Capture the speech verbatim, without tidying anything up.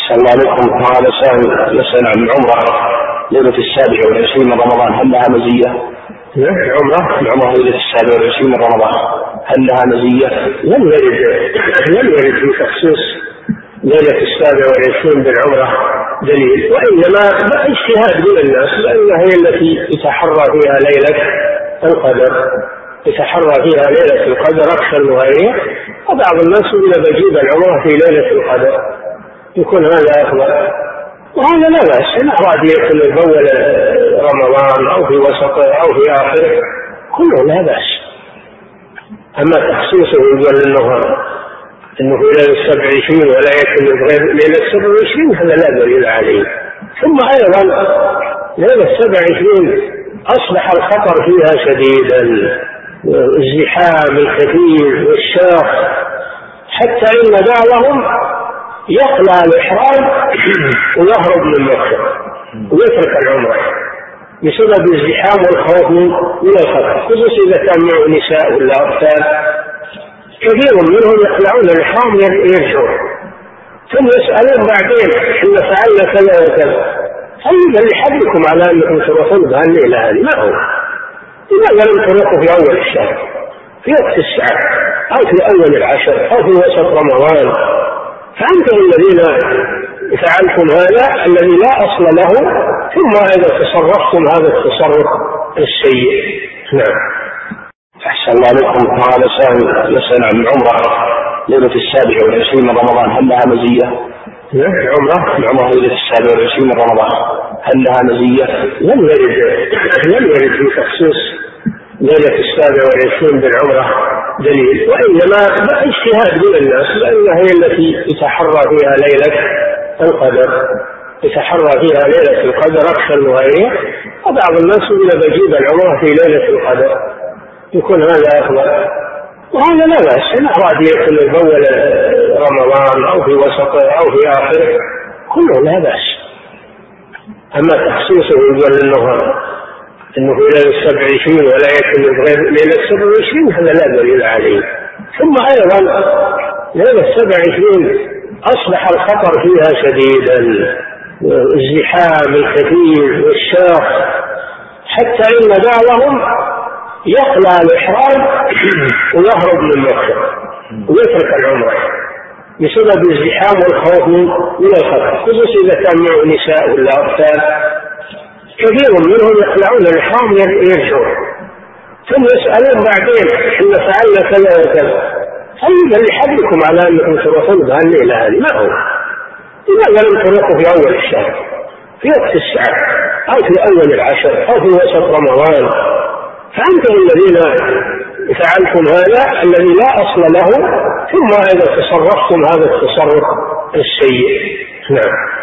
أحسن الله عليكم. هذا سائل يسأل عن العمرة ليلة السابع والعشرين من رمضان، هل لها مزية؟ العمرة العمرة ليلة السابع والعشرين من رمضان هل لها مزية؟ لم يرد لم يرد في تخصيص ليلة السابع والعشرين بالعمرة دليل، وإنما اجتهاد من الناس، لأنها هي التي يتحرى فيها ليلة القدر يتحرى فيها ليلة القدر أكثر من غيرها، وبعض الناس إذا بجيب العمرة في ليلة القدر يكون هذا أفضل، وهذا لا بأس. إن أراد يكون في أول رمضان أو في وسطه أو في آخره كله لا بأس. أما تخصيصه يقول إنه إنه في ليلة السبع وعشرين ولا يكون غير ليلة السبع وعشرين، هذا لا دليل عليه. ثم أيضا ليلة السبع وعشرين أصبح الخطر فيها شديدا، الزحام الكثير والشاق، حتى إن بعضهم يخلع الإحرام ويهرب من مكة ويترك العمرة بسبب الزحام والخوف من الخطر، خصوصا إذا كان معه نساء ولا أطفال. كثير منهم يخلعون الإحرام يرجعون، ثم يسألون بعدين إن فعلنا كذا وكذا، هل اللي حدكم على أنكم تروحون بهالليلة هذه؟ ما هو. لماذا لم تروحوا في أول الشهر في وقت الساعة أو في أول العشر أو في وسط رمضان؟ فأنتم الذين فعلتم هذا الذي لا أصل له، ثم إذا تصرفتم هذا التصرف السيء. نعم. أحسن الله عليكم. هذا سائل يسأل عن العمرة ليلة السابع والعشرين من رمضان هل لها مزية؟ العمرة العمرة ليلة السابع والعشرين من رمضان هل لها مزية؟ لم يرد لم يرد في تخصيص ليلة السابع والعشرين بالعمرة دليل، وإنما اجتهاد من الناس، لأنها هي التي يتحرى فيها ليلة القدر يتحرى فيها ليلة القدر أكثر من غيرها، وبعض الناس إذا بجيب العمرة في ليلة القدر يكون هذا أفضل، وهذا لا بأس. إن أراد يكون في أول رمضان أو في وسطه أو في آخره كله لا بأس. أما تخصيصه يقول إنه إنه في ليلة السبع وعشرين ولا يكون غير ليلة السبع وعشرين، هذا لا دليل عليه. ثم أيضا ليلة السبع وعشرين أصبح الخطر فيها شديدا، الزحام الكثير والشاق، حتى إن بعضهم يخلع الإحرام ويهرب من مكة ويترك العمرة بسبب الزحام والخوف من الخطر، خصوصا إذا كان معه نساء ولا أطفال. كثير منهم يخلعون الإحرام يرجعون، ثم يسألون بعدين إن فعلنا كذا وكذا، هل اللي حدكم على أنكم تروحون بهالليلة هذه؟ ما هو. لماذا لم تروحوا في أول الشهر في وقت الساعة أو في أول العشر أو في وسط رمضان؟ فأنتم الذين فعلتم هذا الذي لا أصل له، ثم إذا تصرفتم هذا التصرف السيء. نعم.